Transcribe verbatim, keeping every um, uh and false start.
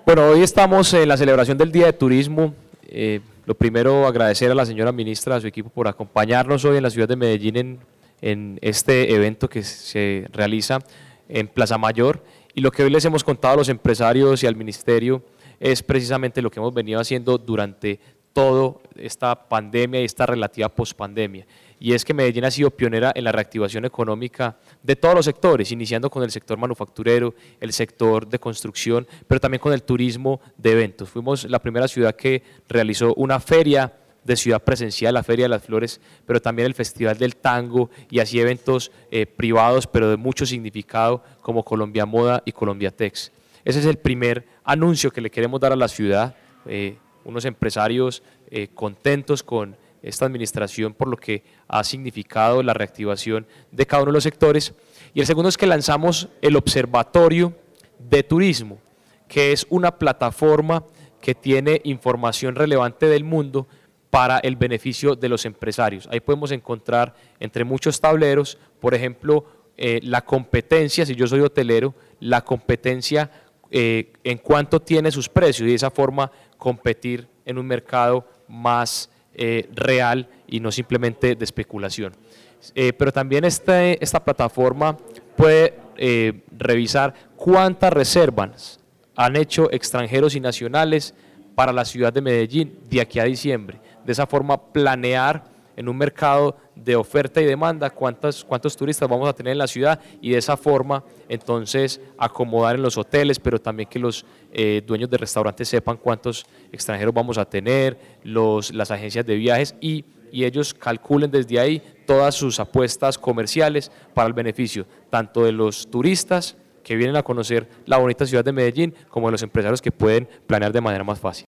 Bueno, hoy estamos en la celebración del Día de Turismo. Eh, lo primero, agradecer a la señora ministra, a su equipo por acompañarnos hoy en la ciudad de Medellín en, en este evento que se realiza en Plaza Mayor. Y lo que hoy les hemos contado a los empresarios y al ministerio es precisamente lo que hemos venido haciendo durante toda esta pandemia y esta relativa pospandemia. Y es que Medellín ha sido pionera en la reactivación económica de todos los sectores, iniciando con el sector manufacturero, el sector de construcción, pero también con el turismo de eventos. Fuimos la primera ciudad que realizó una feria de ciudad presencial, la Feria de las Flores, pero también el Festival del Tango y así eventos eh, privados, pero de mucho significado como Colombia Moda y Colombia Tex. Ese es el primer anuncio que le queremos dar a la ciudad, eh, unos empresarios eh, contentos con esta administración por lo que ha significado la reactivación de cada uno de los sectores. Y el segundo es que lanzamos el Observatorio de Turismo, que es una plataforma que tiene información relevante del mundo para el beneficio de los empresarios. Ahí podemos encontrar entre muchos tableros, por ejemplo, eh, la competencia, si yo soy hotelero, la competencia eh, en cuánto tiene sus precios y de esa forma competir en un mercado más Eh, real y no simplemente de especulación. Eh, pero también este, esta plataforma puede eh, revisar cuántas reservas han hecho extranjeros y nacionales para la ciudad de Medellín de aquí a diciembre. De esa forma planear en un mercado de oferta y demanda cuántos, cuántos turistas vamos a tener en la ciudad y de esa forma entonces acomodar en los hoteles, pero también que los eh, dueños de restaurantes sepan cuántos extranjeros vamos a tener, los, las agencias de viajes y, y ellos calculen desde ahí todas sus apuestas comerciales para el beneficio tanto de los turistas que vienen a conocer la bonita ciudad de Medellín como de los empresarios que pueden planear de manera más fácil.